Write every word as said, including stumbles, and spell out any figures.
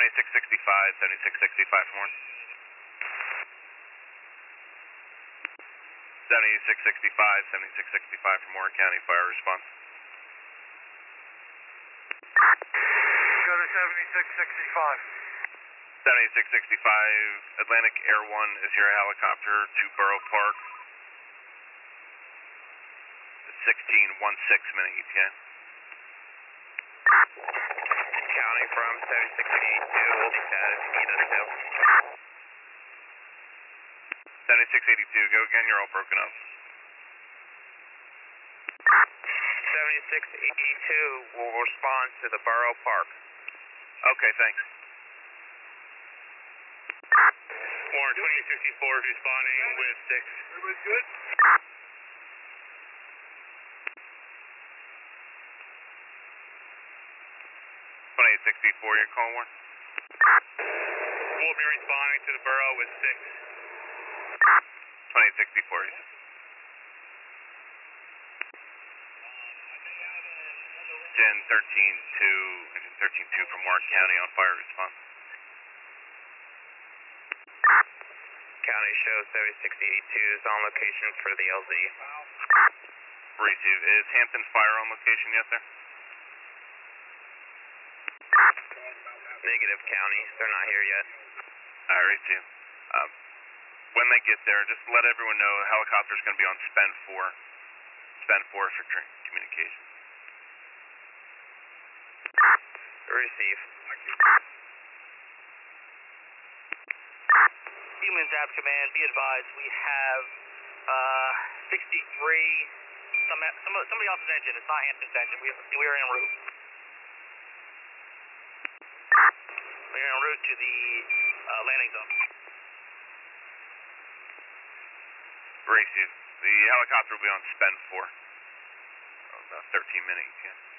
seventy-six sixty-five, seventy-six sixty-five for more. seventy-six sixty-five, seventy-six sixty-five for more, County Fire response. Go to seventy-six sixty-five. seventy-six sixty-five, Atlantic Air one is your helicopter to Borough Park. sixteen sixteen minute E T A. County from seventy-six eighty-two, holding status, need undertail. seventy-six eighty-two, go again, you're all broken up. seventy-six eighty-two will respond to the Borough Park. Okay, thanks. Warren twenty sixty-four is responding with six. Everybody's good? twenty-eight sixty-four, you're calling Warren? We'll be responding to the Borough with six. twenty-eight sixty-four, you said. Gen thirteen two, engine thirteen two from Warren County on fire response. County shows seventy-six eighty-two is on location for the L Z. Receive. Is Hampton Fire on location yet, sir? Negative, County. They're not here yet. Alright, receive. Um, when they get there, just let everyone know the helicopter's going to be on Spend four. Spend four for tr- communication. Receive. Humans, A P Command, be advised, we have uh, sixty-three, some, some, somebody else's engine, it's not Hampton's engine, we, we are en route. We are en route to the uh, landing zone. Receive. The helicopter will be on Spend four. About thirteen minutes, yeah.